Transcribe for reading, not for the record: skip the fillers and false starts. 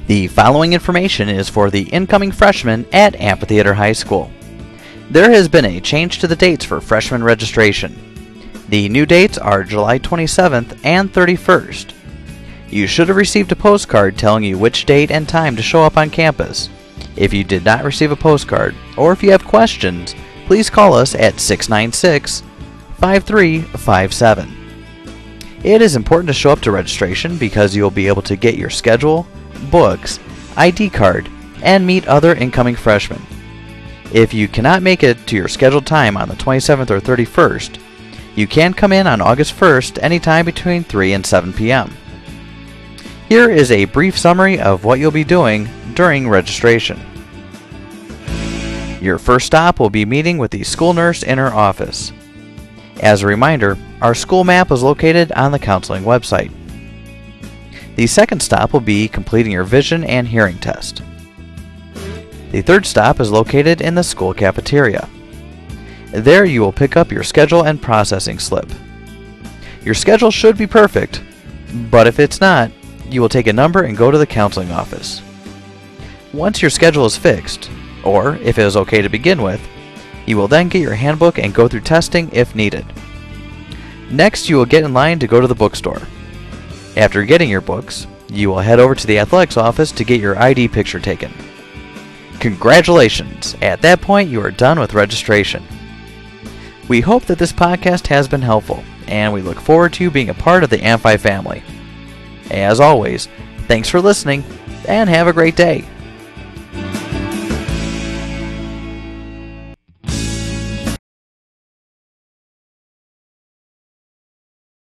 The following information is for the incoming freshmen at Amphitheater High School. There has been a change to the dates for freshman registration. The new dates are July 27th and 31st. You should have received a postcard telling you which date and time to show up on campus. If you did not receive a postcard, or if you have questions, please call us at 696-5357. It is important to show up to registration because you will be able to get your schedule, books, ID card, and meet other incoming freshmen. If you cannot make it to your scheduled time on the 27th or 31st, you can come in on August 1st anytime between 3 and 7 p.m. Here is a brief summary of what you'll be doing during registration. Your first stop will be meeting with the school nurse in her office. As a reminder, our school map is located on the counseling website. The second stop will be completing your vision and hearing test. The third stop is located in the school cafeteria. There you will pick up your schedule and processing slip. Your schedule should be perfect, but if it's not, you will take a number and go to the counseling office. Once your schedule is fixed, or if it is okay to begin with, you will then get your handbook and go through testing if needed. Next, you will get in line to go to the bookstore. After getting your books, you will head over to the athletics office to get your ID picture taken. Congratulations! At that point, you are done with registration. We hope that this podcast has been helpful, and we look forward to you being a part of the Amphi family. As always, thanks for listening, and have a great day.